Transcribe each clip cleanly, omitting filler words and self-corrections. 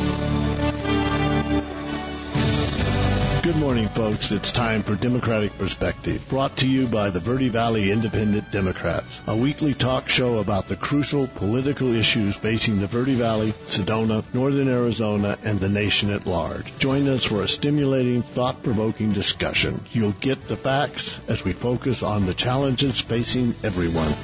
Good morning, folks. It's time for Democratic Perspective, brought to you by the Verde Valley Independent Democrats, a weekly talk show about the crucial political issues facing the Verde Valley, Sedona, Northern Arizona, and the nation at large. Join us for a stimulating, thought-provoking discussion. You'll get the facts as we focus on the challenges facing everyone.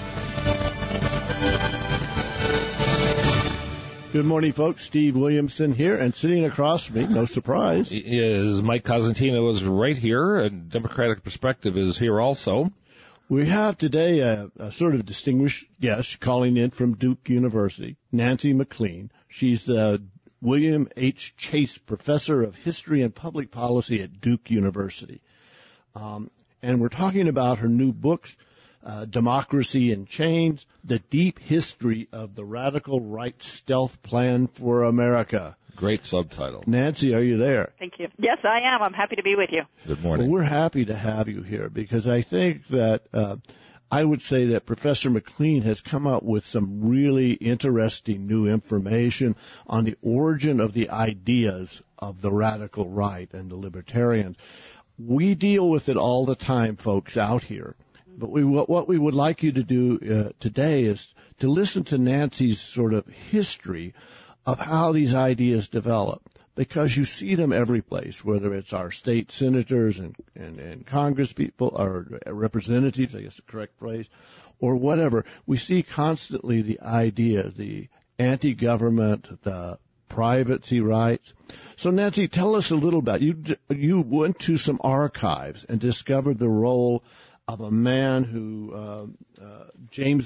Good morning, folks. Steve Williamson here, and sitting across from me, no surprise, is Mike Cosentino is right here, and Democratic Perspective is here also. We have today a sort of distinguished guest calling in from Duke University, Nancy McLean. She's the William H. Chase Professor of History and Public Policy at Duke University. And we're talking about her new book, Democracy in Chains, The Deep History of the Radical Right Stealth Plan for America. Great subtitle. Nancy, are you there? Thank you. Yes, I am. I'm happy to be with you. Good morning. Well, we're happy to have you here because I think that I would say that Professor McLean has come up with some really interesting new information on the origin of the ideas of the radical right and the libertarians. We deal with it all the time, folks, out here. But what we would like you to do today is to listen to Nancy's sort of history of how these ideas develop, because you see them every place, whether it's our state senators and Congress people or representatives, I guess the correct phrase, or whatever. We see constantly the idea, the anti-government, the privacy rights. So, Nancy, tell us a little about you went to some archives and discovered the role of a man who, James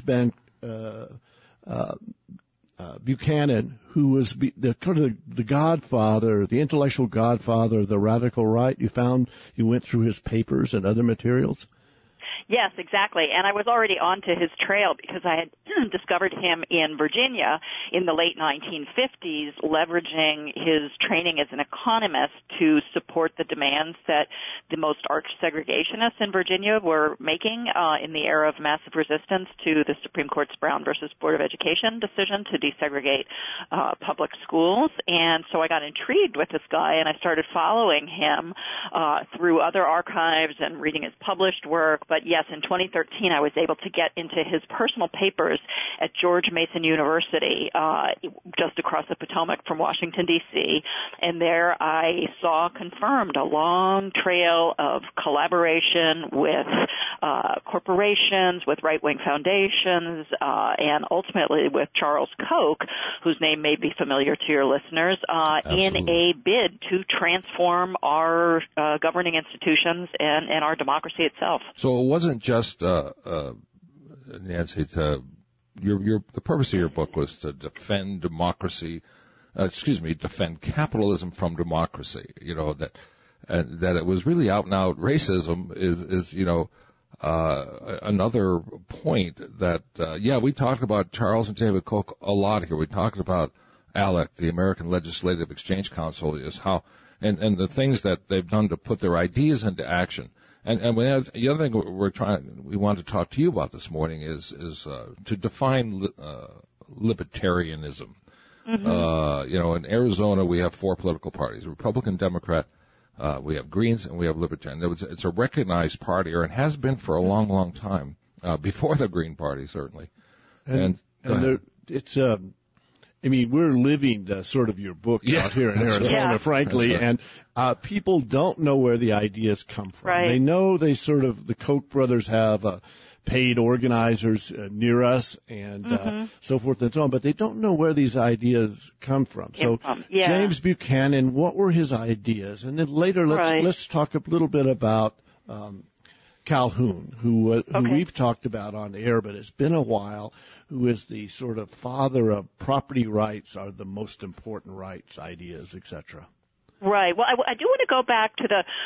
Buchanan, who was the godfather, the intellectual godfather of the radical right. You went through his papers and other materials? Yes, exactly. And I was already onto his trail because I had discovered him in Virginia in the late 1950s, leveraging his training as an economist to support the demands that the most arch segregationists in Virginia were making in the era of massive resistance to the Supreme Court's Brown versus Board of Education decision to desegregate public schools. And so I got intrigued with this guy, and I started following him through other archives and reading his published work. But yes, in 2013, I was able to get into his personal papers at George Mason University, just across the Potomac from Washington, D.C., and there I saw confirmed a long trail of collaboration with corporations, with right-wing foundations, and ultimately with Charles Koch, whose name may be familiar to your listeners, in a bid to transform our governing institutions and our democracy itself. So it wasn't just Nancy. The purpose of your book was to defend democracy. Defend capitalism from democracy. You know that it was really out and out racism is another point that we talked about Charles and David Koch a lot here. We talked about ALEC, the American Legislative Exchange Council, is how and the things that they've done to put their ideas into action. And the other thing we want to talk to you about this morning is to define libertarianism. Mm-hmm. In Arizona we have four political parties: Republican, Democrat, we have Greens, and we have Libertarian. It's a recognized party, or it has been for a long, long time, before the Green Party, certainly. We're living sort of your book out here in Arizona, frankly, and people don't know where the ideas come from. Right. They know the Koch brothers have paid organizers near us and so forth and so on, but they don't know where these ideas come from. So, James Buchanan, what were his ideas? And then later, let's talk a little bit about Calhoun, who we've talked about on air, but it's been a while, who is the sort of father of property rights are the most important rights ideas, etc. Right. Well, I do want to go back to the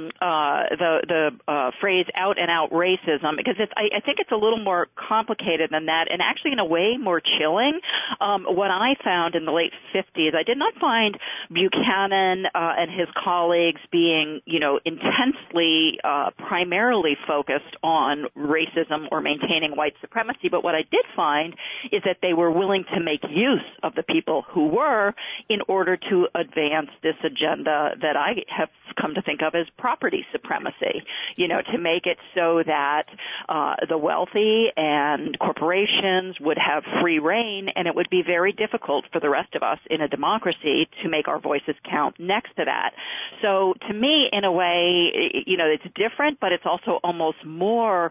phrase "out and out racism" because I think it's a little more complicated than that, and actually in a way more chilling. What I found in the late 50s, I did not find Buchanan and his colleagues being, intensely, primarily focused on racism or maintaining white supremacy. But what I did find is that they were willing to make use of the people who were in order to advance this agenda that I have come to think of as property supremacy, to make it so that the wealthy and corporations would have free reign, and it would be very difficult for the rest of us in a democracy to make our voices count next to that. So to me, in a way, it's different, but it's also almost more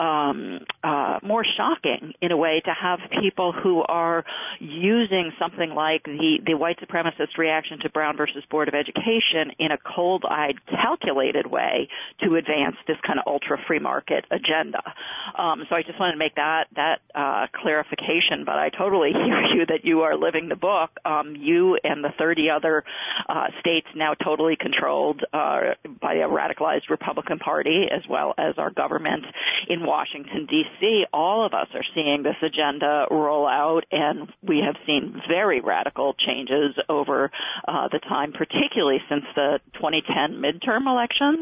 shocking in a way to have people who are using something like the white supremacist reaction to Brown versus Board of Education in a cold-eyed, calculated way to advance this kind of ultra-free market agenda. So I just wanted to make that clarification, but I totally hear you that you are living the book. You and the 30 other states now totally controlled by a radicalized Republican Party, as well as our government in Washington, D.C., all of us are seeing this agenda roll out, and we have seen very radical changes over the time, particularly since the 2010 midterm elections.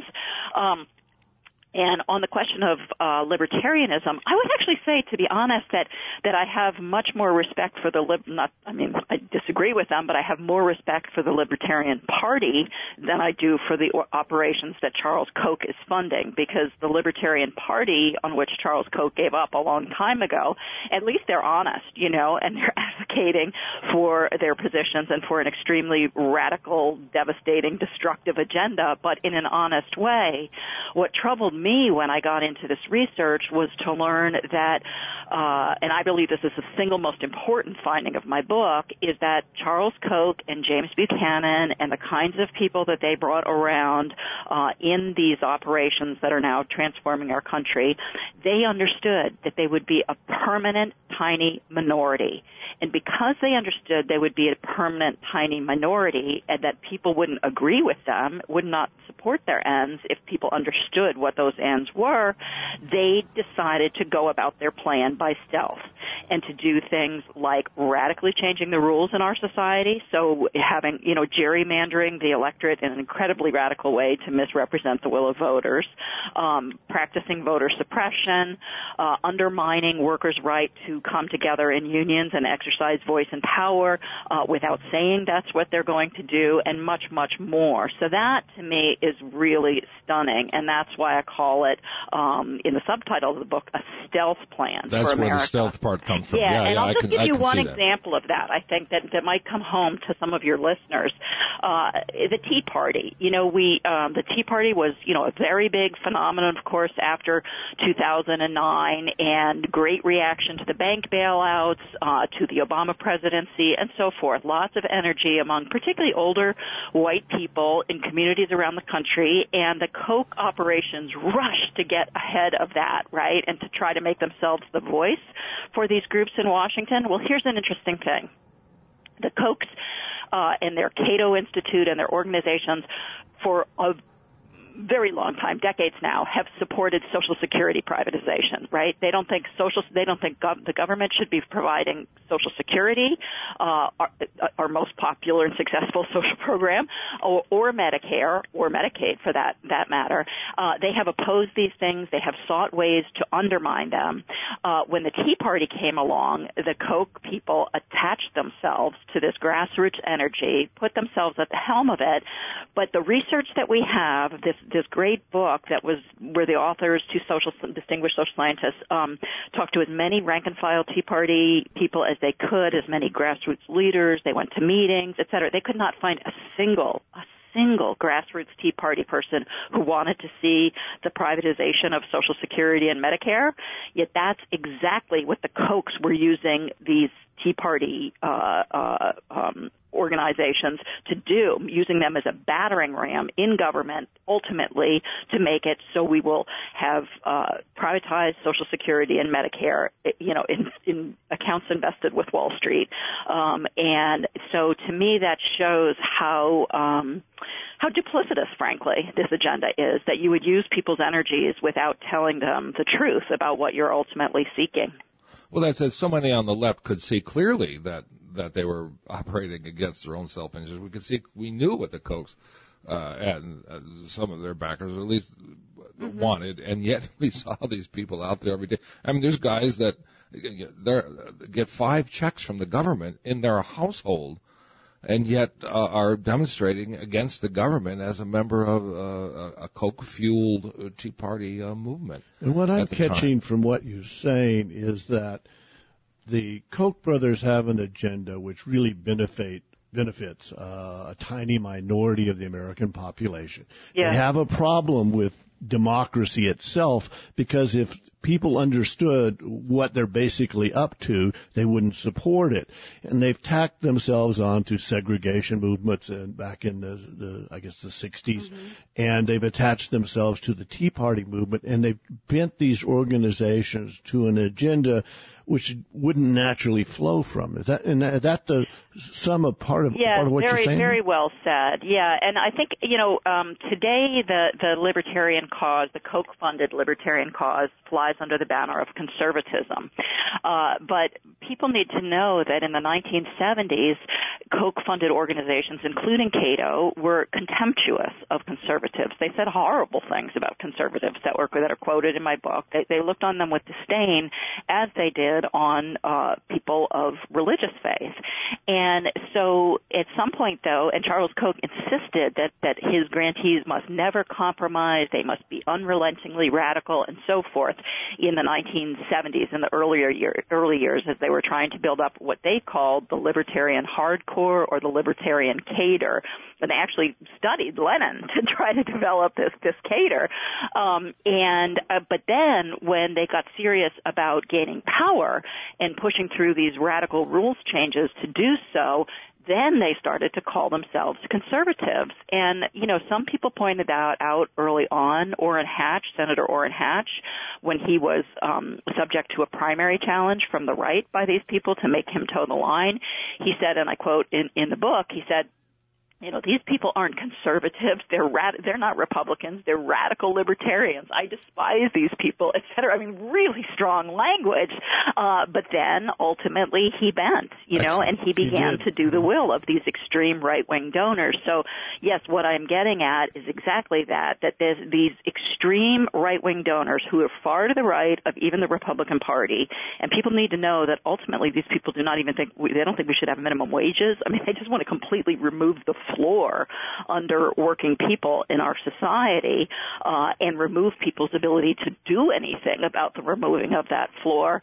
And on the question of libertarianism, I would actually say, to be honest, that I have much more respect for I disagree with them, but I have more respect for the Libertarian Party than I do for the operations that Charles Koch is funding, because the Libertarian Party, on which Charles Koch gave up a long time ago, at least they're honest, and they're advocating for their positions and for an extremely radical, devastating, destructive agenda, but in an honest way. What troubled me when I got into this research was to learn that, and I believe this is the single most important finding of my book, is that Charles Koch and James Buchanan and the kinds of people that they brought around in these operations that are now transforming our country, they understood that they would be a permanent tiny minority. And because they understood they would be a permanent tiny minority and that people wouldn't agree with them, would not support their ends if people understood what those ends were, they decided to go about their plan by stealth and to do things like radically changing the rules in our society, so having, gerrymandering the electorate in an incredibly radical way to misrepresent the will of voters, practicing voter suppression, undermining workers' right to come together in unions and exercise voice and power without saying that's what they're going to do, and much, much more. So that, to me, is really stunning, and that's why I call it, in the subtitle of the book, a stealth plan that's for America. That's where the stealth part comes from. Yeah, and I'll just give you one that. example of that, I think, that might come home to some of your listeners. The Tea Party. The Tea Party was, a very big phenomenon, of course, after 2009, and great reaction to the bank bailouts, to the Obama presidency, and so forth. Lots of energy among particularly older white people in communities around the country, and the Koch operations rushed to get ahead of that, right, and to try to make themselves the voice for these groups in Washington. Well, here's an interesting thing. The Kochs and their Cato Institute and their organizations for a very long time, decades now, have supported Social Security privatization, right? They don't think the government should be providing Social Security, our most popular and successful social program, or Medicare, or Medicaid for that matter. They have opposed these things. They have sought ways to undermine them. When the Tea Party came along, the Koch people attached themselves to this grassroots energy, put themselves at the helm of it. But the research that we have, this great book where the authors, two distinguished social scientists, talked to as many rank and file Tea Party people as they could, as many grassroots leaders. They went to meetings, et cetera. They could not find a single grassroots Tea Party person who wanted to see the privatization of Social Security and Medicare. Yet that's exactly what the Kochs were using these Tea Party organizations to do, using them as a battering ram in government, ultimately to make it so we will have privatized Social Security and Medicare, in accounts invested with Wall Street. And so to me that shows how duplicitous, frankly, this agenda is, that you would use people's energies without telling them the truth about what you're ultimately seeking. Well, that's it. So many on the left could see clearly that they were operating against their own self-interest. We knew what the Kochs and some of their backers, or at least wanted, and yet we saw these people out there every day. I mean, there's guys that get 5 checks from the government in their household, and yet are demonstrating against the government as a member of a Koch-fueled Tea Party movement. And what I'm catching from what you're saying is that the Koch brothers have an agenda which really benefits a tiny minority of the American population. Yeah. They have a problem with democracy itself, because if people understood what they're basically up to, they wouldn't support it. And they've tacked themselves onto segregation movements back in the 60s. And they've attached themselves to the Tea Party movement, and they've bent these organizations to an agenda which wouldn't naturally flow from. Is that the sum of part of what you're saying? Very well said. Yeah, and I think today the libertarian cause, the Koch-funded libertarian cause, flies under the banner of conservatism. But people need to know that in the 1970s, Koch-funded organizations, including Cato, were contemptuous of conservatives. They said horrible things about conservatives that are quoted in my book. They looked on them with disdain, as they did on people of religious faith. And so at some point, though, and Charles Koch insisted that his grantees must never compromise, they must be unrelentingly radical, and so forth, in the 1970s, in the early years, as they were trying to build up what they called the libertarian hardcore or the libertarian cadre. And they actually studied Lenin to try to develop this cadre. But then when they got serious about gaining power and pushing through these radical rules changes to do so, then they started to call themselves conservatives. And, some people pointed that out early on. Senator Orrin Hatch, when he was subject to a primary challenge from the right by these people to make him toe the line, he said, and I quote in the book, he said, these people aren't conservatives. They're not Republicans. They're radical libertarians. I despise these people, et cetera. I mean, really strong language. But then ultimately he bent, and he began to do the will of these extreme right-wing donors. So yes, what I'm getting at is exactly that there's these extreme right-wing donors who are far to the right of even the Republican Party. And people need to know that ultimately these people do not even they don't think we should have minimum wages. I mean, they just want to completely remove the floor under working people in our society and remove people's ability to do anything about the removing of that floor.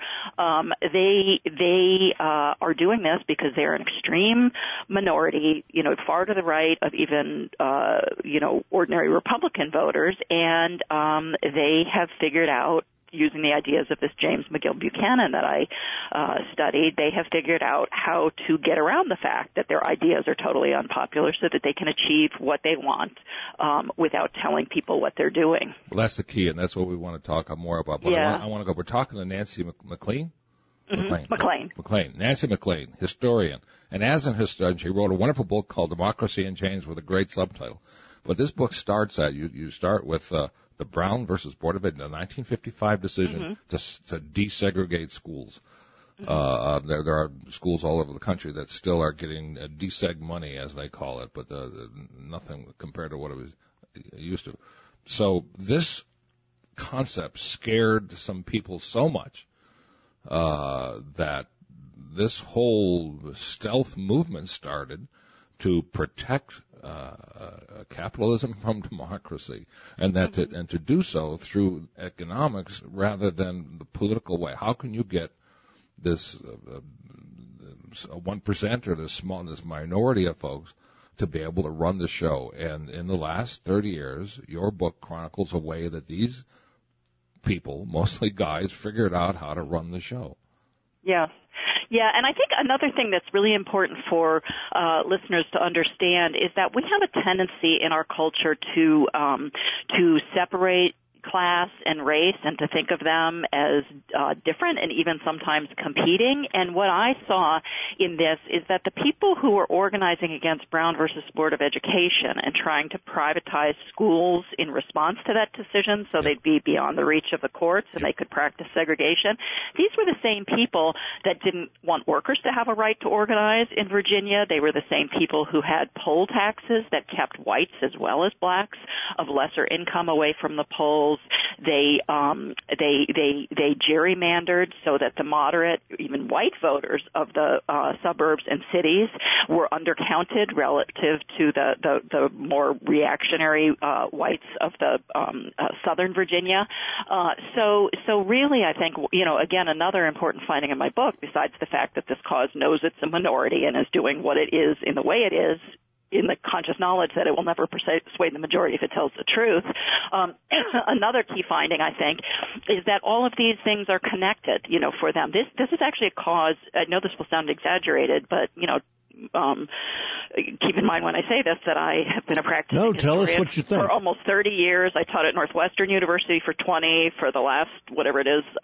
They are doing this because they're an extreme minority, far to the right of even ordinary Republican voters, and they have figured out, using the ideas of this James McGill Buchanan that I studied, they have figured out how to get around the fact that their ideas are totally unpopular so that they can achieve what they want without telling people what they're doing. Well, that's the key, and that's what we want to talk more about. But yeah. I want to go. We're talking to Nancy McLean. McLean. Nancy McLean, historian. And as an historian, she wrote a wonderful book called Democracy in Chains with a great subtitle. But this book starts you start with the Brown versus Board of Ed, the 1955 decision to desegregate schools. There are schools all over the country that still are getting deseg money, as they call it, but nothing compared to what it was used to. So this concept scared some people so much that this whole stealth movement started to protect capitalism from democracy, and to do so through economics rather than the political way. How can you get this 1% or this minority of folks to be able to run the show? And in the last 30 years, your book chronicles a way that these people, mostly guys, figured out how to run the show. Yeah. Yeah, and I think another thing that's really important for listeners to understand is that we have a tendency in our culture to separate class and race and to think of them as different and even sometimes competing. And what I saw in this is that the people who were organizing against Brown versus Board of Education and trying to privatize schools in response to that decision so they'd be beyond the reach of the courts and they could practice segregation, these were the same people that didn't want workers to have a right to organize in Virginia. They were the same people who had poll taxes that kept whites as well as blacks of lesser income away from the polls. They gerrymandered so that the moderate, even white voters of the suburbs and cities were undercounted relative to the more reactionary whites of the southern Virginia. So really, I think, again, another important finding in my book, besides the fact that this cause knows it's a minority and is doing what it is in the way it is, in the conscious knowledge that it will never persuade the majority if it tells the truth. Another key finding, I think, is that all of these things are connected, for them. This is actually a cause. I know this will sound exaggerated, but, keep in mind when I say this that I have been a practicing tell us what you think. For almost 30 years. I taught at Northwestern University for 20, for the last, whatever it is,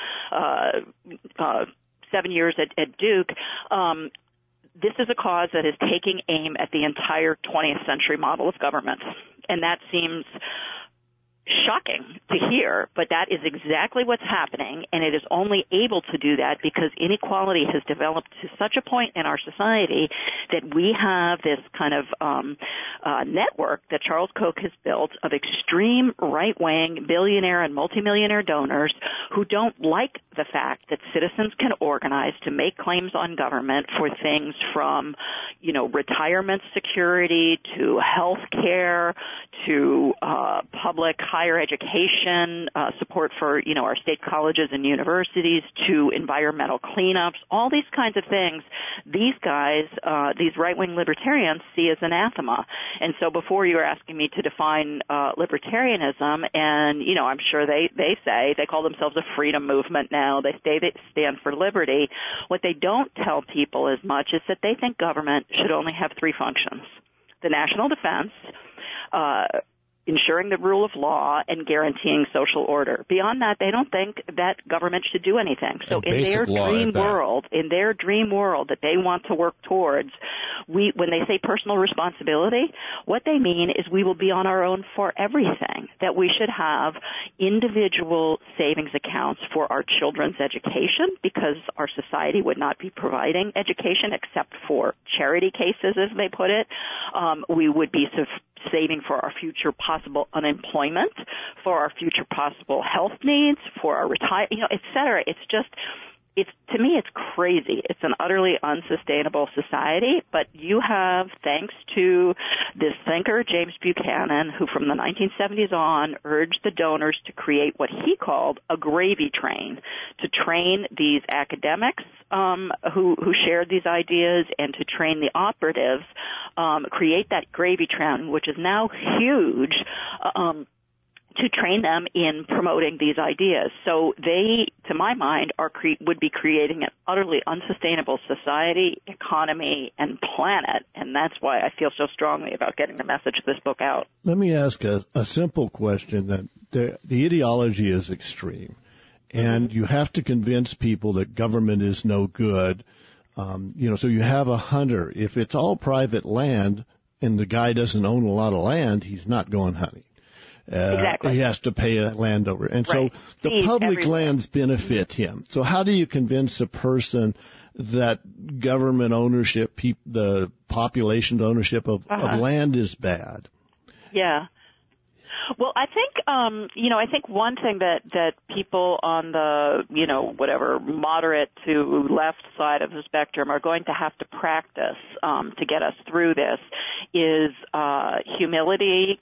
7 years at Duke. This is a cause that is taking aim at the entire 20th century model of government. And that seems shocking to hear, but that is exactly what's happening, and it is only able to do that because inequality has developed to such a point in our society that we have this kind of network that Charles Koch has built of extreme right-wing billionaire and multimillionaire donors who don't like the fact that citizens can organize to make claims on government for things from, retirement security to health care to public higher education, support for, our state colleges and universities, to environmental cleanups, all these kinds of things. These guys, these right-wing libertarians, see as anathema. And so before you were asking me to define libertarianism, and, I'm sure they say, they call themselves a freedom movement now. They stand for liberty. What they don't tell people as much is that they think government should only have three functions: the national defense, ensuring the rule of law, and guaranteeing social order. Beyond that, they don't think that government should do anything. So in their dream world that they want to work towards, when they say personal responsibility, what they mean is we will be on our own for everything, that we should have individual savings accounts for our children's education because our society would not be providing education except for charity cases, as they put it. We would be saving for our future possible unemployment, for our future possible health needs, for our et cetera. To me, it's crazy. It's an utterly unsustainable society, but you have, thanks to this thinker, James Buchanan, who from the 1970s on urged the donors to create what he called a gravy train, to train these academics who shared these ideas and to train the operatives, create that gravy train, which is now huge, to train them in promoting these ideas. So they, to my mind, would be creating an utterly unsustainable society, economy, and planet, and that's why I feel so strongly about getting the message of this book out. Let me ask a simple question. That the ideology is extreme, and you have to convince people that government is no good. So you have a hunter. If it's all private land and the guy doesn't own a lot of land, he's not going hunting. Exactly. He has to pay that land over. And right. So the public lands benefit him. So how do you convince a person that government ownership, the population's ownership of land is bad? Yeah. Well, I think, I think one thing that people on the, whatever moderate to left side of the spectrum are going to have to practice to get us through this is humility,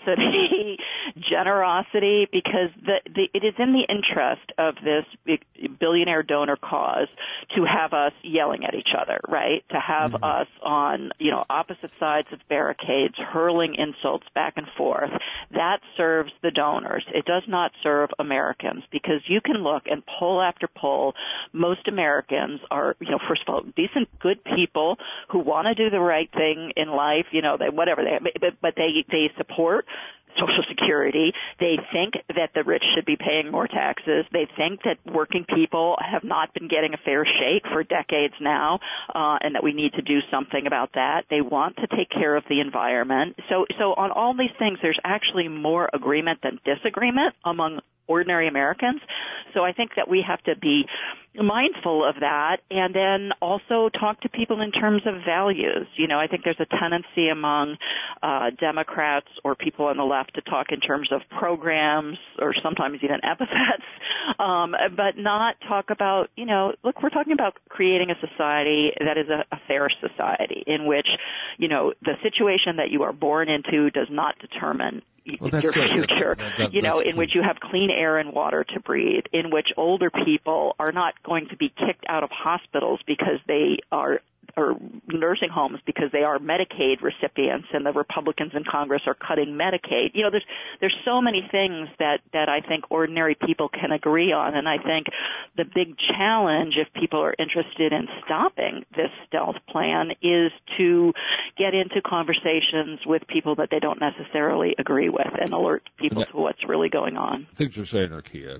curiosity, generosity, because it is in the interest of this billionaire donor cause to have us yelling at each other, right? To have us on, opposite sides of barricades, hurling insults back and forth. That serves the donors. It does not serve Americans, because you can look and poll after poll. Most Americans are, first of all, decent, good people who want to do the right thing in life, but they support Social Security. They think that the rich should be paying more taxes. They think that working people have not been getting a fair shake for decades now, and that we need to do something about that. They want to take care of the environment. So on all these things, there's actually more agreement than disagreement among ordinary Americans. So I think that we have to be mindful of that, and then also talk to people in terms of values. I think there's a tendency among Democrats or people on the left to talk in terms of programs or sometimes even epithets, but not talk about, look, we're talking about creating a society that is a fair society in which, the situation that you are born into does not determine your future, in which you have clean air and water to breathe, in which older people are not going to be kicked out of hospitals because they are, or nursing homes because they are Medicaid recipients and the Republicans in Congress are cutting Medicaid. There's so many things that I think ordinary people can agree on, and I think the big challenge, if people are interested in stopping this stealth plan, is to get into conversations with people that they don't necessarily agree with and alert people to what's really going on. Things you're saying are key.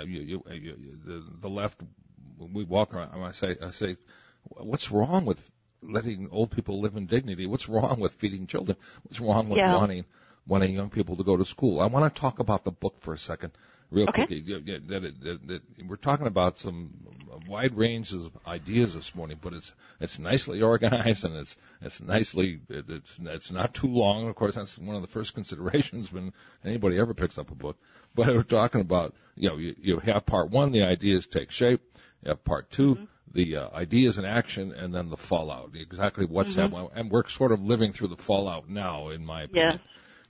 The left, we walk around, I say, what's wrong with letting old people live in dignity? What's wrong with feeding children? What's wrong with wanting young people to go to school? I want to talk about the book for a second, real quick. That we're talking about some wide range of ideas this morning, but it's nicely organized, and it's not too long. Of course, that's one of the first considerations when anybody ever picks up a book. But we're talking about, you have part one, the ideas take shape. You have part two, the ideas in action, and then the fallout, exactly what's happening. And we're sort of living through the fallout now, in my opinion.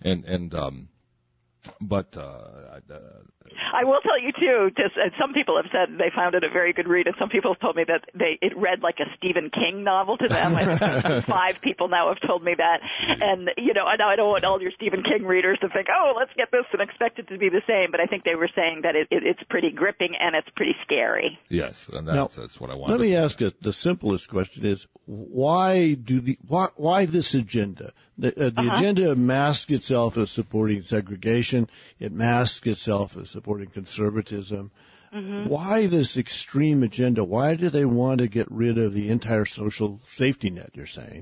I will tell you too, some people have said they found it a very good read, and some people have told me that it read like a Stephen King novel to them. I think 5 people now have told me that. And, I don't want all your Stephen King readers to think, oh, let's get this and expect it to be the same. But I think they were saying that it's pretty gripping and it's pretty scary. Yes, and that's what I wanted. Let me ask you, the simplest question is, why this agenda? The agenda masks itself as supporting segregation. It masks itself as supporting conservatism. Why this extreme agenda? Why do they want to get rid of the entire social safety net, you're saying,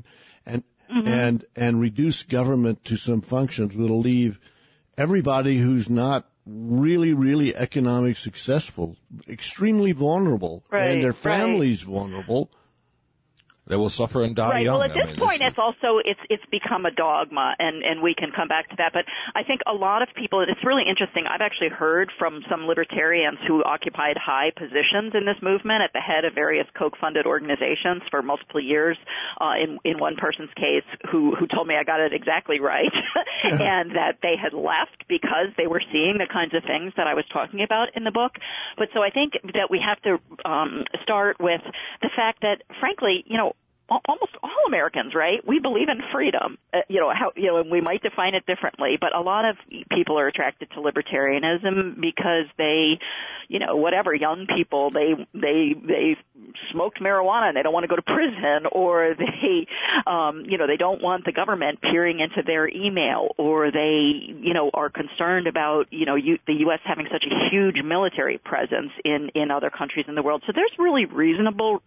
and reduce government to some functions that'll leave everybody who's not really, really economic successful extremely vulnerable, and their families vulnerable? They will suffer and die young. Well, at this point, it's become a dogma, and we can come back to that. But I think a lot of people, and it's really interesting, I've actually heard from some libertarians who occupied high positions in this movement at the head of various Koch-funded organizations for multiple years, in one person's case, who told me I got it exactly right, and that they had left because they were seeing the kinds of things that I was talking about in the book. But so I think that we have to start with the fact that, frankly, almost all Americans, right? We believe in freedom, and we might define it differently, but a lot of people are attracted to libertarianism because they, young people, they smoked marijuana and they don't want to go to prison, or they, they don't want the government peering into their email, or they, are concerned about, the U.S. having such a huge military presence in other countries in the world. So there's really reasonable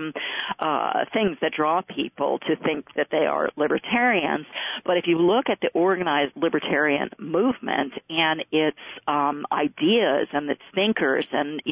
things that draw people to think that they are libertarians. But if you look at the organized libertarian movement and its ideas and its thinkers and,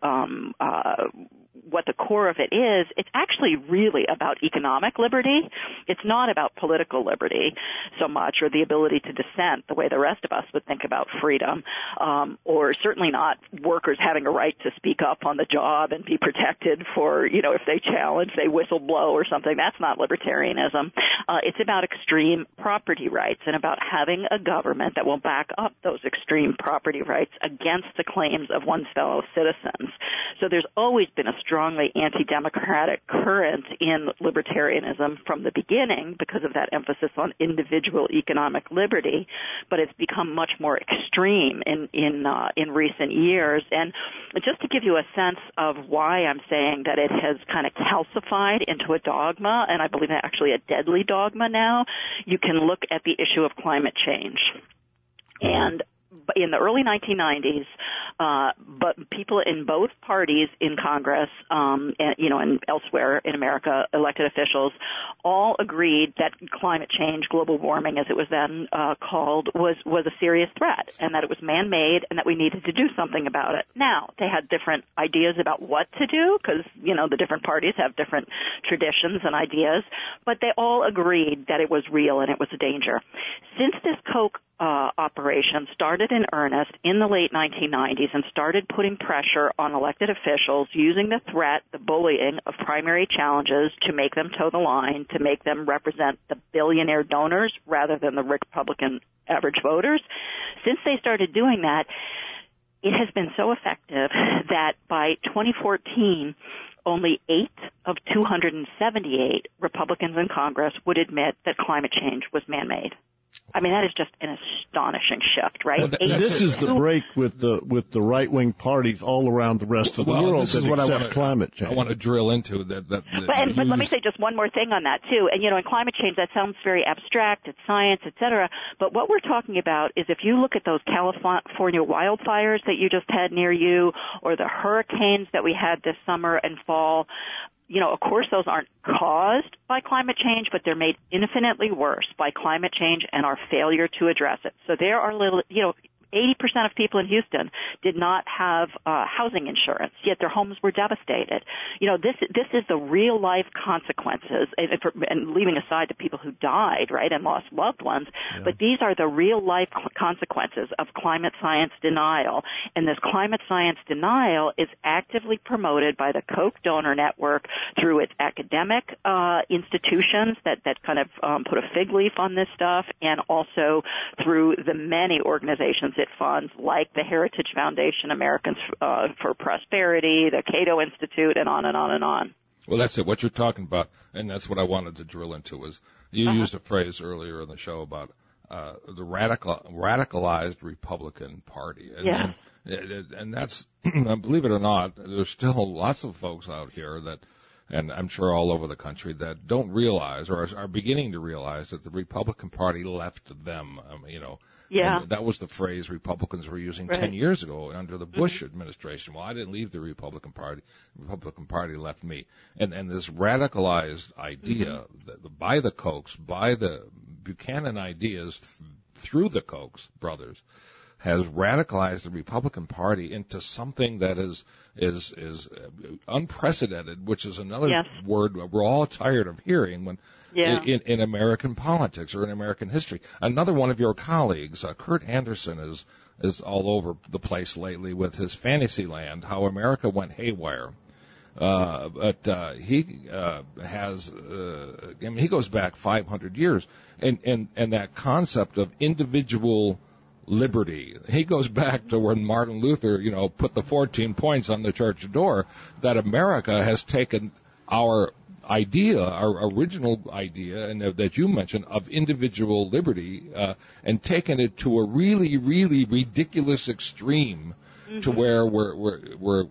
what the core of it is, it's actually really about economic liberty. It's not about political liberty so much, or the ability to dissent the way the rest of us would think about freedom, or certainly not workers having a right to speak up on the job and be protected for, if they challenge, they whistle blow or something. That's not libertarianism. It's about extreme property rights and about having a government that will back up those extreme property rights against the claims of one's fellow citizens. So there's always been a strongly anti-democratic current in libertarianism from the beginning because of that emphasis on individual economic liberty, but it's become much more extreme in recent years. And just to give you a sense of why I'm saying that it has kind of calcified into a dogma, and I believe actually a deadly dogma now, you can look at the issue of climate change. And in the early 1990s, but people in both parties in Congress, and elsewhere in America, elected officials, all agreed that climate change, global warming, as it was then called, was a serious threat, and that it was man-made, and that we needed to do something about it. Now, they had different ideas about what to do, because the different parties have different traditions and ideas, but they all agreed that it was real and it was a danger. Since this Koch operation started in earnest in the late 1990s and started putting pressure on elected officials using the threat, the bullying of primary challenges to make them toe the line, to make them represent the billionaire donors rather than the Republican average voters. Since they started doing that, it has been so effective that by 2014, only 8 of 278 Republicans in Congress would admit that climate change was man-made. I mean, that is just an astonishing shift, right? Well, this is the break with the right-wing parties all around the rest of the world that accept climate change. I want to drill into that. But let me say just one more thing on that, too. And, in climate change, that sounds very abstract. It's science, et cetera. But what we're talking about is if you look at those California wildfires that you just had near you, or the hurricanes that we had this summer and fall, of course those aren't caused by climate change, but they're made infinitely worse by climate change and our failure to address it. So there are 80% of people in Houston did not have housing insurance, yet their homes were devastated. This is the real life consequences, and leaving aside the people who died, right, and lost loved ones. Yeah. But these are the real life consequences of climate science denial, and this climate science denial is actively promoted by the Koch donor network through its academic institutions that kind of put a fig leaf on this stuff, and also through the many organizations it funds, like the Heritage Foundation, Americans for Prosperity, the Cato Institute, and on and on and on. Well, that's it. What you're talking about, and that's what I wanted to drill into, was you used a phrase earlier in the show about the radicalized Republican Party. And that's, believe it or not, there's still lots of folks out here that, and I'm sure all over the country, that don't realize or are beginning to realize that the Republican Party left them, Yeah. And that was the phrase Republicans were using 10 years ago under the Bush administration. Well, I didn't leave the Republican Party. The Republican Party left me. And this radicalized idea that by the Kochs, by the Buchanan ideas through the Kochs brothers, has radicalized the Republican Party into something that is unprecedented, which is another word we're all tired of hearing when in American politics or in American history. Another one of your colleagues, Kurt Anderson, is all over the place lately with his Fantasyland, How America Went Haywire. But he has, he goes back 500 years, and that concept of individual liberty. He goes back to when Martin Luther, put the 14 points on the church door, that America has taken our idea, our original idea, and that you mentioned, of individual liberty, and taken it to a really, really ridiculous extreme, to where we're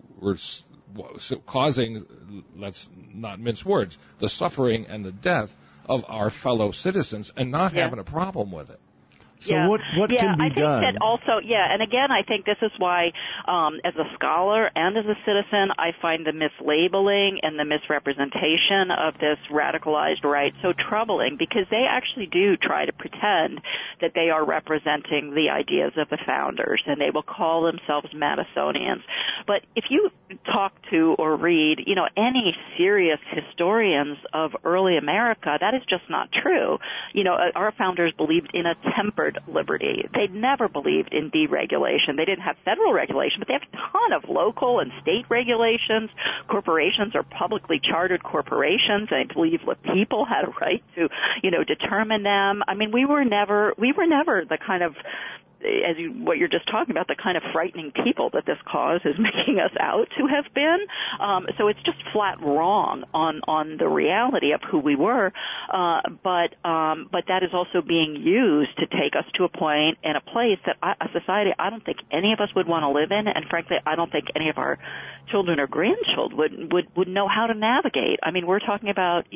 causing, let's not mince words, the suffering and the death of our fellow citizens, and not having a problem with it. So what can be done? I think that also, and again, I think this is why, as a scholar and as a citizen, I find the mislabeling and the misrepresentation of this radicalized right so troubling, because they actually do try to pretend that they are representing the ideas of the founders, and they will call themselves Madisonians. But if you talk to or read, any serious historians of early America, that is just not true. Our founders believed in a tempered liberty. They never believed in deregulation. They didn't have federal regulation, but they have a ton of local and state regulations. Corporations are publicly chartered corporations, and I believe the people had a right to, determine them. I mean, we were never the kind of, what you're just talking about, the kind of frightening people that this cause is making us out to have been. So it's just flat wrong on the reality of who we were. But that is also being used to take us to a point and a place that a society I don't think any of us would want to live in, and frankly, I don't think any of our children or grandchildren would know how to navigate. I mean, we're talking about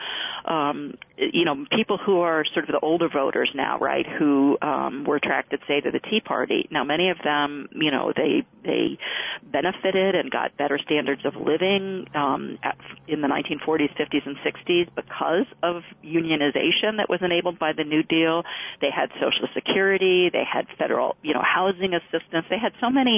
people who are sort of the older voters now, right? Who were attracted, say, to the Tea Party. Now, many of them, they benefited and got better standards of living in the 1940s, 50s, and 60s because of unionization that was enabled by the New Deal. They had Social Security. They had federal, housing assistance. They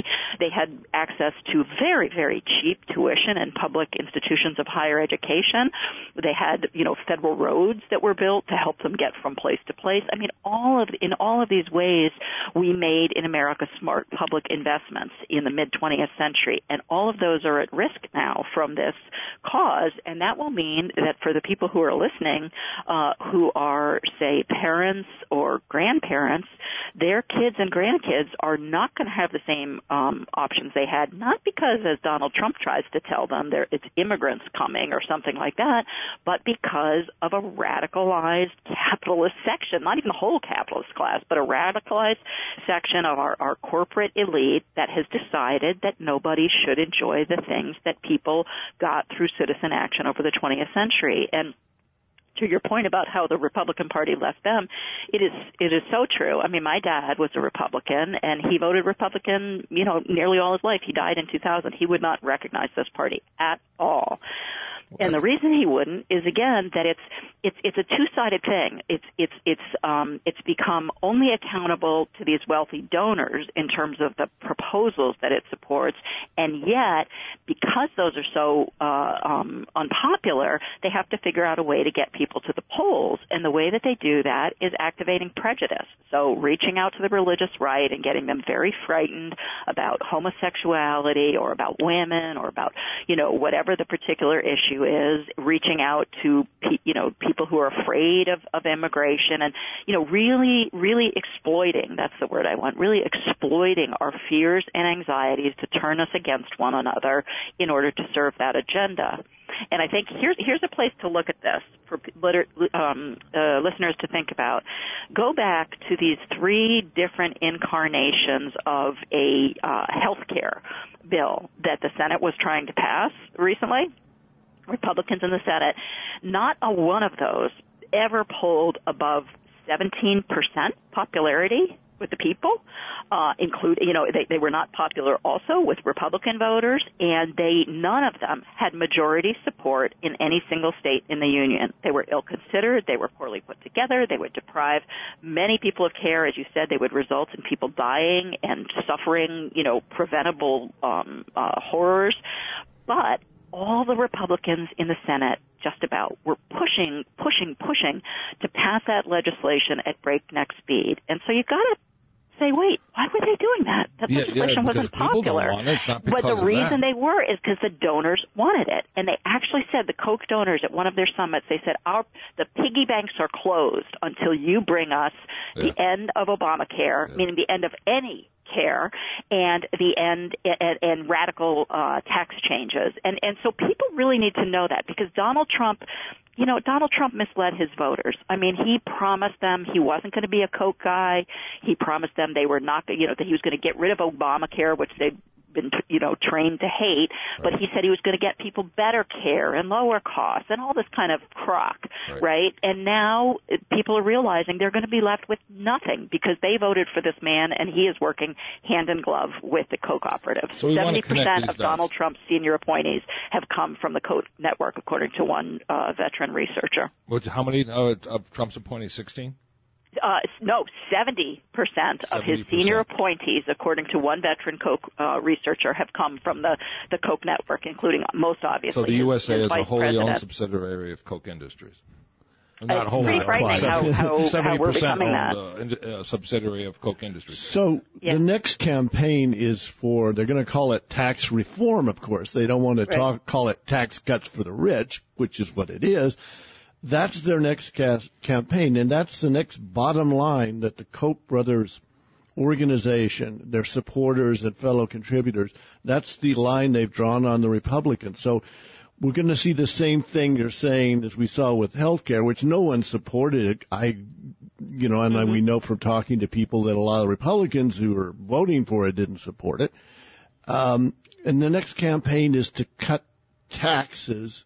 had access to very, very cheap tuition in public institutions of higher education. They had, federal roads that were built to help them get from place to place. I mean, in all of these ways, we made in America smart public investments in the mid-20th century, and all of those are at risk now from this cause, and that will mean that for the people who are listening, who are, say, parents or grandparents, their kids and grandkids are not going to have the same options they had, not because, as Donald Trump tries to tell them, it's immigrants coming or something like that, but because of a radicalized capitalist section, not even the whole capitalist class, but a radicalized section of our corporate elite that has decided that nobody should enjoy the things that people got through citizen action over the 20th century. And to your point about how the Republican Party left them, it is so true. I mean, my dad was a Republican, and he voted Republican, nearly all his life. He died in 2000. He would not recognize this party at all. And the reason he wouldn't is, again, that it's a two-sided thing. It's become only accountable to these wealthy donors in terms of the proposals that it supports, and yet because those are so unpopular, they have to figure out a way to get people to the polls, and the way that they do that is activating prejudice. So reaching out to the religious right and getting them very frightened about homosexuality or about women or about whatever the particular issue is, reaching out to people who are afraid of immigration, and really exploiting, that's the word I want, really exploiting our fears and anxieties to turn us against one another in order to serve that agenda. And I think here's a place to look at this for listeners to think about. Go back to these three different incarnations of a health care bill that the Senate was trying to pass recently, Republicans in the Senate. Not a one of those ever polled above 17% popularity with the people, including, they were not popular also with Republican voters, and none of them had majority support in any single state in the union. They were ill-considered, they were poorly put together, they would deprive many people of care. As you said, they would result in people dying and suffering, preventable horrors. But all the Republicans in the Senate just about were pushing to pass that legislation at breakneck speed. And so you've got to say, wait, why were they doing that? That legislation wasn't popular. But the reason they were is because the donors wanted it. And they actually said, the Koch donors at one of their summits, they said, the piggy banks are closed until you bring us the end of Obamacare, meaning the end of any care, and the end and radical tax changes. And so people really need to know that, because Donald Trump misled his voters. I mean, he promised them he wasn't going to be a Koch guy. He promised them they were not, that he was going to get rid of Obamacare, which they've been, trained to hate. But he said he was going to get people better care and lower costs and all this kind of crock, right? And now people are realizing they're going to be left with nothing because they voted for this man, and he is working hand in glove with the Koch operatives. So 70% of Donald Trump's senior appointees have come from the Koch network, according to one veteran researcher. How many of Trump's appointees? 16? No, 70% of his senior appointees, according to one veteran Koch researcher, have come from the Koch network, including most obviously. So the USA is a wholly president. owned subsidiary of Koch Industries. Not wholly, right? How 70% owned subsidiary of Koch Industries. So the next campaign is for, they're going to call it tax reform, of course. They don't want to call it tax cuts for the rich, which is what it is. That's their next campaign, and that's the next bottom line that the Koch brothers organization, their supporters and fellow contributors, that's the line they've drawn on the Republicans. So we're going to see the same thing you're saying as we saw with healthcare, which no one supported. We know from talking to people that a lot of Republicans who are voting for it didn't support it. And the next campaign is to cut taxes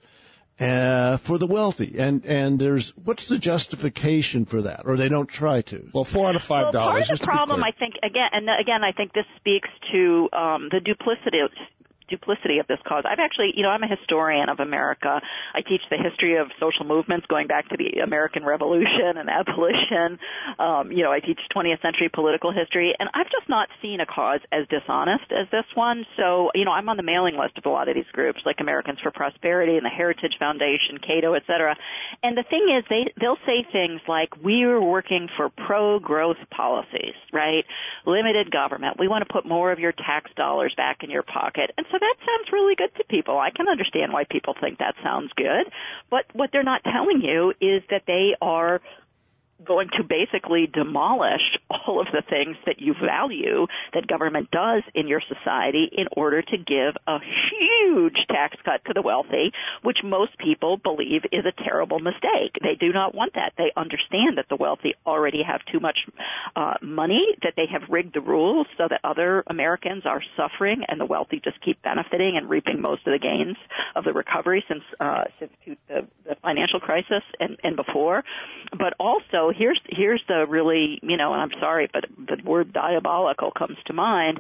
for the wealthy, and what's the justification for that? Or they don't try to. Well, $4 out of $5. Well, part of the problem, I think, again, I think this speaks to the duplicity of this cause. I've actually, I'm a historian of America. I teach the history of social movements going back to the American Revolution and abolition. I teach 20th century political history, and I've just not seen a cause as dishonest as this one. So, I'm on the mailing list of a lot of these groups, like Americans for Prosperity and the Heritage Foundation, Cato, et cetera. And the thing is, they'll say things like, we're working for pro-growth policies, right? Limited government. We want to put more of your tax dollars back in your pocket. And so that sounds really good to people. I can understand why people think that sounds good. But what they're not telling you is that they are going to basically demolish all of the things that you value that government does in your society in order to give a huge tax cut to the wealthy, which most people believe is a terrible mistake. They do not want that. They understand that the wealthy already have too much money, that they have rigged the rules so that other Americans are suffering and the wealthy just keep benefiting and reaping most of the gains of the recovery since the financial crisis and before. But also, here's the really, and I'm sorry, but the word diabolical comes to mind.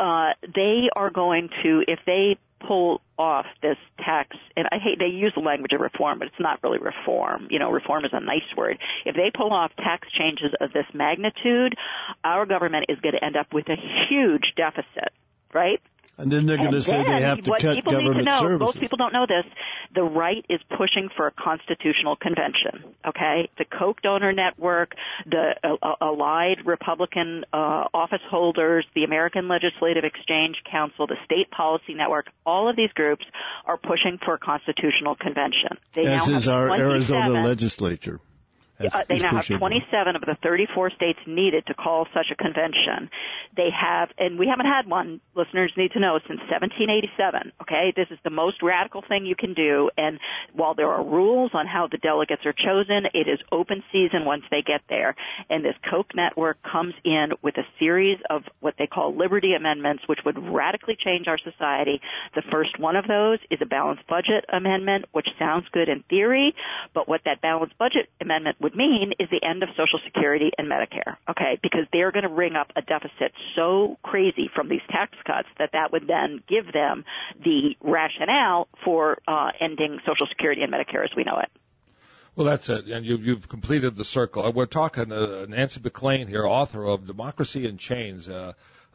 They are going to, if they pull off this tax, and they use the language of reform, but it's not really reform. Reform is a nice word. If they pull off tax changes of this magnitude, our government is going to end up with a huge deficit, right? And then they're going to say they have to cut government services. Most people don't know this. The right is pushing for a constitutional convention, okay? The Koch donor network, the allied Republican office holders, the American Legislative Exchange Council, the State Policy Network, all of these groups are pushing for a constitutional convention. As is our Arizona legislature. They now have 27 of the 34 states needed to call such a convention. They have, and we haven't had one, listeners need to know, since 1787, okay? This is the most radical thing you can do, and while there are rules on how the delegates are chosen, it is open season once they get there. And this Koch network comes in with a series of what they call liberty amendments, which would radically change our society. The first one of those is a balanced budget amendment, which sounds good in theory, but what that balanced budget amendment would mean is the end of Social Security and Medicare, okay, because they're going to ring up a deficit so crazy from these tax cuts that would then give them the rationale for ending Social Security and Medicare as we know it. Well, that's it, and you've completed the circle. We're talking Nancy MacLean here, author of Democracy in Chains, and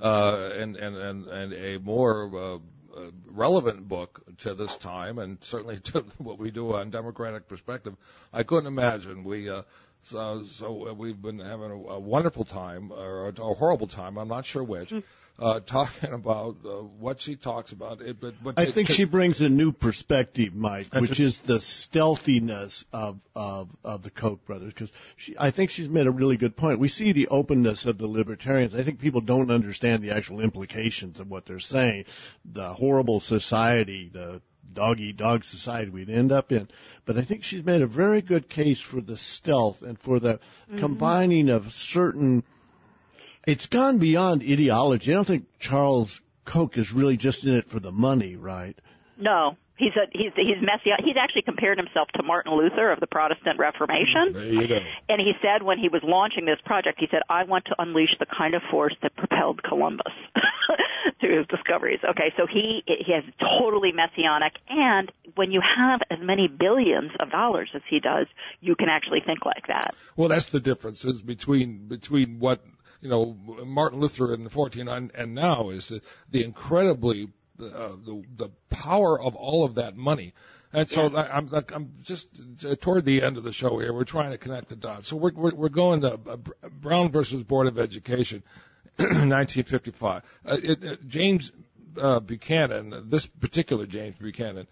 a more relevant book to this time, and certainly to what we do on Democratic Perspective. I couldn't imagine. So we've been having a wonderful time, or a horrible time, I'm not sure which, talking about what she talks about. I think she brings a new perspective, Mike, which is the stealthiness of the Koch brothers, because I think she's made a really good point. We see the openness of the libertarians. I think people don't understand the actual implications of what they're saying, the horrible society, the dog-eat-dog society we'd end up in. But I think she's made a very good case for the stealth and for the combining of certain. It's gone beyond ideology. I don't think Charles Koch is really just in it for the money, right? No. He's messy. He's actually compared himself to Martin Luther of the Protestant Reformation. There you go. And he said when he was launching this project, he said, I want to unleash the kind of force that propelled Columbus to his discoveries. Okay, so he is totally messianic, and when you have as many billions of dollars as he does, you can actually think like that. Well, that's the difference is between what, Martin Luther in the 14 and now is the incredibly, the power of all of that money. And so I'm just toward the end of the show here. We're trying to connect the dots. So we're going to Brown versus Board of Education, 1955. James Buchanan, this particular James Buchanan,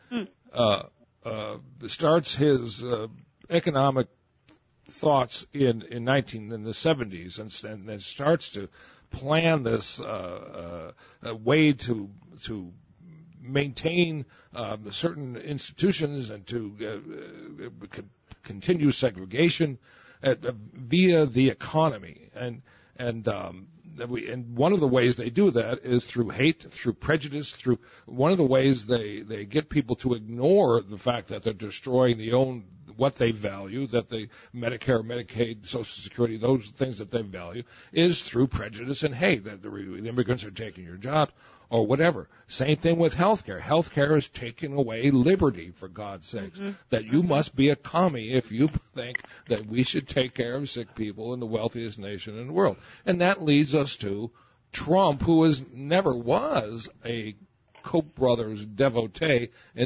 starts his economic thoughts in the 70s and then starts to plan this way to maintain certain institutions and to continue segregation via the economy. And one of the ways they do that is through hate, through prejudice, through one of the ways they get people to ignore the fact that they're destroying what they value, that the Medicare, Medicaid, Social Security, those things that they value, is through prejudice and hate, that the immigrants are taking your jobs or whatever. Same thing with healthcare. Healthcare is taking away liberty, for God's sakes, that you must be a commie if you think that we should take care of sick people in the wealthiest nation in the world. And that leads us to Trump, who never was a Koch brothers devotee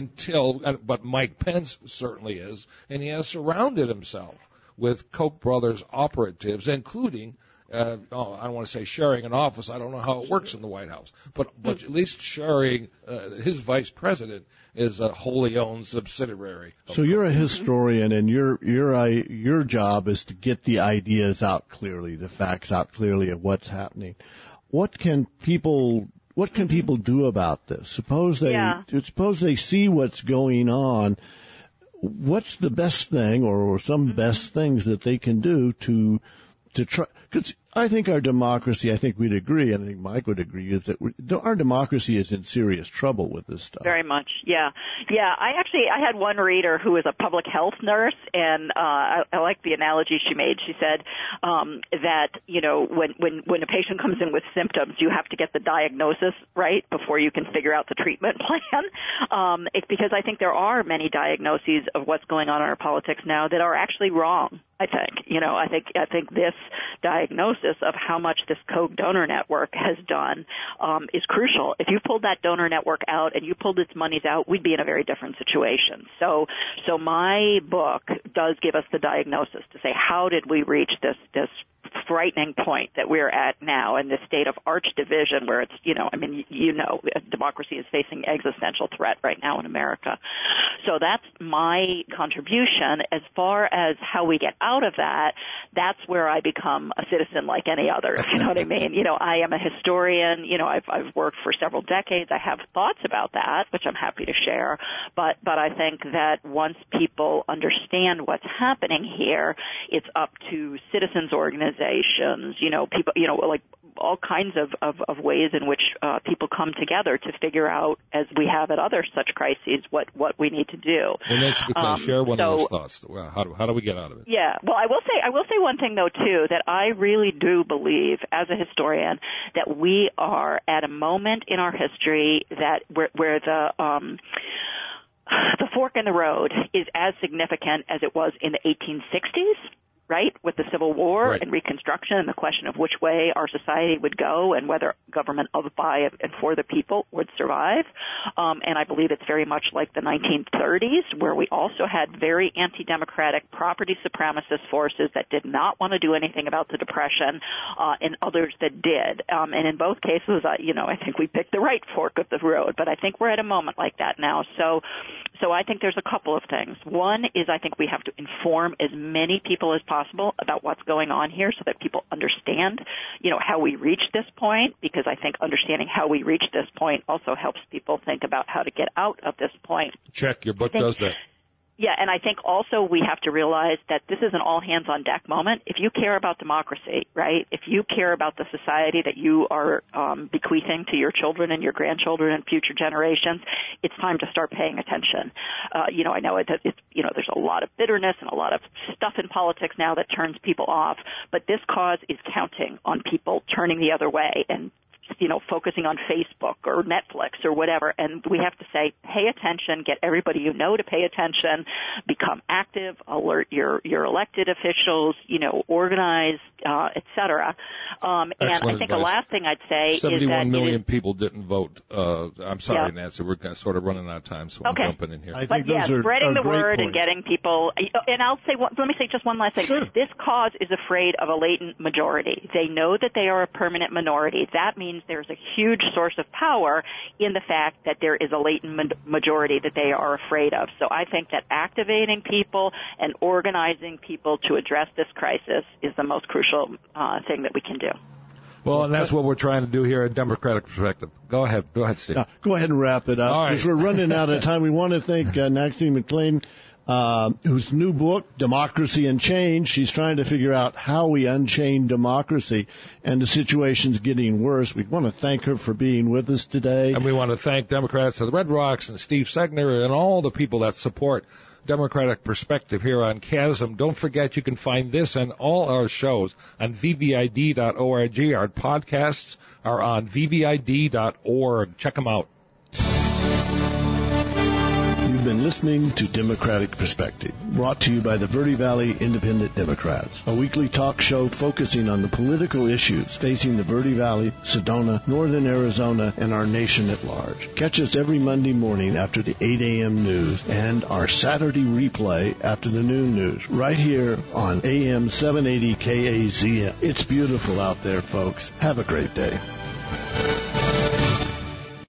but Mike Pence certainly is, and he has surrounded himself with Koch brothers operatives, including, I don't want to say sharing an office. I don't know how it works in the White House, but at least sharing, his vice president is a wholly owned subsidiary. So you're a historian, and your job is to get the ideas out clearly, the facts out clearly of what's happening. What can people do about this? Suppose they see what's going on. What's the best thing, or some best things that they can do to try? Because I think our democracy, I think we'd agree, and I think Mike would agree, is that our democracy is in serious trouble with this stuff. Very much, yeah. I had one reader who was a public health nurse, and I like the analogy she made. She said that when a patient comes in with symptoms, you have to get the diagnosis right before you can figure out the treatment plan. Because I think there are many diagnoses of what's going on in our politics now that are actually wrong. I think this diagnosis of how much this Koch donor network has done is crucial. If you pulled that donor network out and you pulled its monies out, we'd be in a very different situation. So my book does give us the diagnosis to say, how did we reach this frightening point that we're at now in this state of arch division where it's, democracy is facing existential threat right now in America. So that's my contribution. As far as how we get out of that, that's where I become a citizen like any other, if you know what I mean. I am a historian. I've worked for several decades. I have thoughts about that, which I'm happy to share. But I think that once people understand what's happening here, it's up to citizens organizations, people, like all kinds of ways in which people come together to figure out, as we have at other such crises, what we need to do. And then share one of those thoughts. How do we get out of it? Yeah. Well, I will say one thing though too, that I really do believe as a historian that we are at a moment in our history that where the fork in the road is as significant as it was in the 1860s. Right, with the Civil War and Reconstruction and the question of which way our society would go and whether government of, by, and for the people would survive. And I believe it's very much like the 1930s, where we also had very anti-democratic, property supremacist forces that did not want to do anything about the Depression, and others that did. And in both cases, I think we picked the right fork of the road. But I think we're at a moment like that now. So I think there's a couple of things. One is I think we have to inform as many people as possible about what's going on here so that people understand, how we reached this point, because I think understanding how we reached this point also helps people think about how to get out of this point. Check. Your book does that. Yeah, and I think also we have to realize that this is an all-hands-on-deck moment. If you care about democracy, right, if you care about the society that you are bequeathing to your children and your grandchildren and future generations, it's time to start paying attention. I know there's a lot of bitterness and a lot of stuff in politics now that turns people off, but this cause is counting on people turning the other way and focusing on Facebook or Netflix or whatever. And we have to say, pay attention, get everybody you know to pay attention, become active, alert your elected officials, organize, et cetera. And I think advice. the last thing I'd say is that 71 million people didn't vote. I'm sorry, Nancy, we're sort of running out of time, so I'm jumping in here. I think those are spreading the word points. and getting people. And let me say just one last thing. Sure. This cause is afraid of a latent majority. They know that they are a permanent minority. That means there's a huge source of power in the fact that there is a latent majority that they are afraid of. So I think that activating people and organizing people to address this crisis is the most crucial thing that we can do. Well, and that's what we're trying to do here at Democratic Perspective. Go ahead, Steve. Go ahead and wrap it up. All right. Because we're running out of time. We want to thank Maxine McLean, whose new book, Democracy and Change, she's trying to figure out how we unchain democracy, and the situation's getting worse. We want to thank her for being with us today. And we want to thank Democrats of the Red Rocks and Steve Segner and all the people that support Democratic Perspective here on Chasm. Don't forget you can find this and all our shows on vvid.org. Our podcasts are on vvid.org. Check them out. You've been listening to Democratic Perspective, brought to you by the Verde Valley Independent Democrats, a weekly talk show focusing on the political issues facing the Verde Valley, Sedona, Northern Arizona, and our nation at large. Catch us every Monday morning after the 8 a.m. news and our Saturday replay after the noon news, right here on AM 780 KAZM. It's beautiful out there, folks. Have a great day.